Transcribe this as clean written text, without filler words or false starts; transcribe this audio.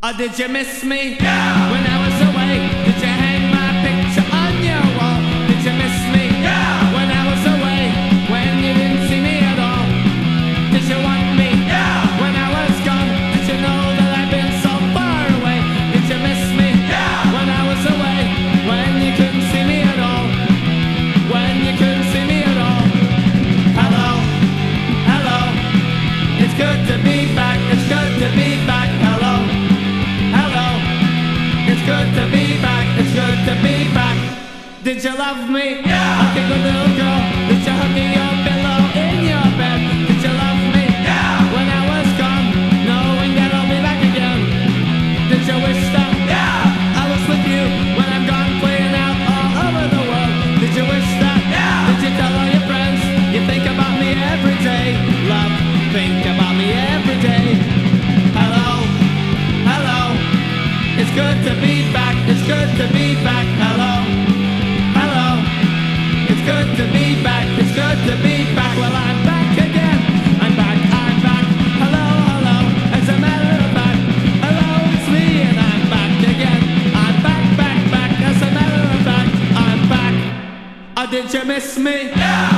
Or did you miss me? Yeah. When I was away, did you hang my picture on your wall? Did you miss me? Yeah. When I was away, when you didn't see me at all? Did you want me? Yeah. When I was gone, did you know that I've been so far away? Did you miss me? Yeah. When I was away, when you couldn't see me at all? When you couldn't see me at all? Hello, hello, it's good to be back, it's good to be back. Hello, hello, it's good to be back, it's good to be back. Did you love me? Yeah. Like a good little girl, did you hug your pillow in your bed? Did you love me? Yeah. When I was gone, knowing that I'll be back again? Did you wish that? Yeah. I was with you when I'm gone, playing out all over the world? Did you wish that? Yeah. Did you tell all your friends you think about me every day? Love, think about me every day. Hello, hello, it's good to be back, it's good to be back. Hello, hello, it's good to be back, it's good to be back. Well, I'm back again, I'm back, I'm back. Hello, hello, as a matter of fact. Hello, it's me and I'm back again. I'm back, back, back, as a matter of fact. I'm back. Or did you miss me? Yeah.